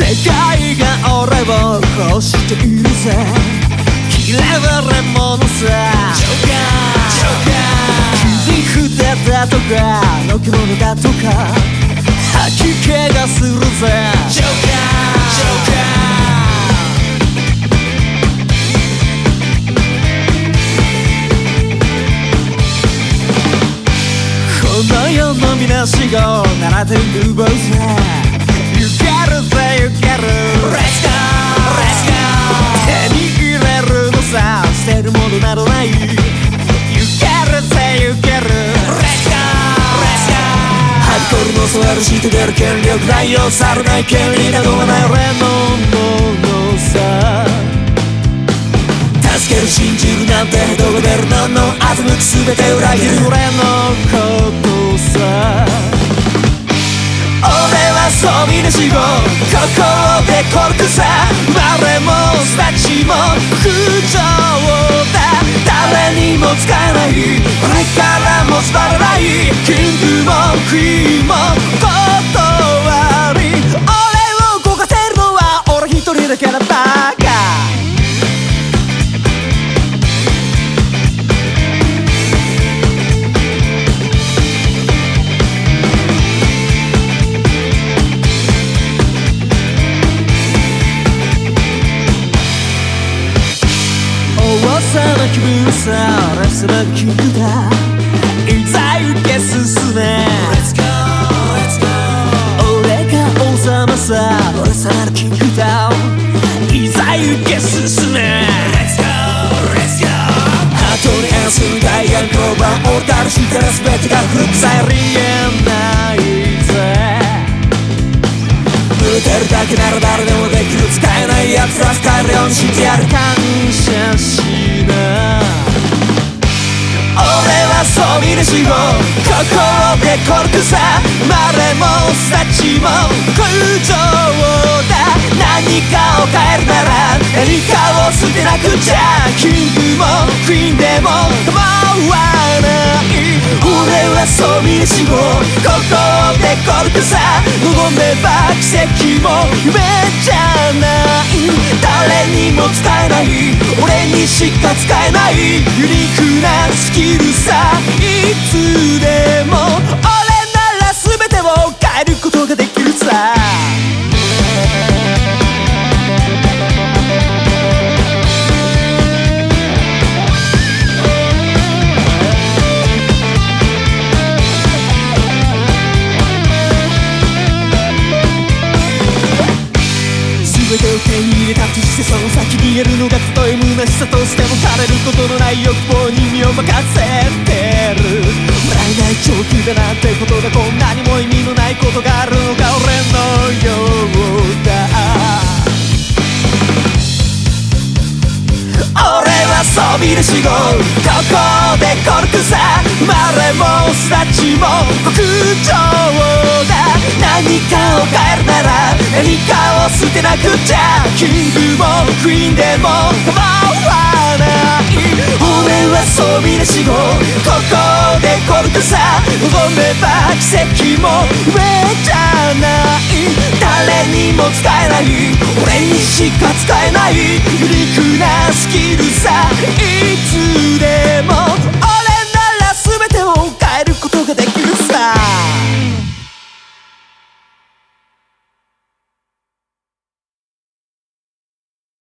世界が俺を欲しているぜ。嫌われ者さジョーカー、切り札だとかのけ者だとか吐き気がするぜ。ジョーカー、この世のみなしご並べるぼうぜ。You get it there, you get it. Let's go, let's go. 手に入れるのさ、捨てるものなどない。You get it there, you get it. Let's go, let's go. ハイコールの座るして出る権力ないよ。去らない権利などはない俺のものさ。助ける信じるなんてどこ出るのの欺く全て裏切る俺のことさ。俺はそうみなしごここでコルクさ。生まれも育ちも苦情だ。誰にも使えない、これからも縛らない。キングもクイーンも断り。俺を動かせるのは俺一人だけだバカ。噂の気分さ、レスラーキングだ。いざ行け進め Let's go, let's go。 俺が王様さ、俺さなるキングだ。いざ行け進め Let's go, let's go。 ハートに演する大眼光板、俺たるしてる全てが古臭いありえないぜ。打てるだけなら誰でもできる。使えないやつは使えるようにしてやる。感謝しな。俺はそうみなしごここでコルクさ。生まれも育ちも空情だ。何かを変えるなら何かを捨てなくちゃ。キングもクイーンでも構わない。俺はそうみなしごここでコルクさ。望めば奇跡も夢じゃない。誰にも使えない、俺にしか使えないユニークなスキルさ。いつでも俺なら全てを変えることができるさ。全てを手に入れたとしてその先に言えるのがたとえ虚しさとしても枯れることのない欲望に身を任せてる。笑えない長期だなんてことがこんなにも意味のないことがあるのか俺のようだ。俺はそうみなしごここでコルクさ。生まれも育ちも極上だ。何かを変えるなら何かを捨てなくちゃ。キングもクイーンでも構わない。俺はそうみなしごここでコルクさ。望めば奇跡も夢じゃない。誰にも使えない、俺にしか使えないユニークなスキルさ。いつでも俺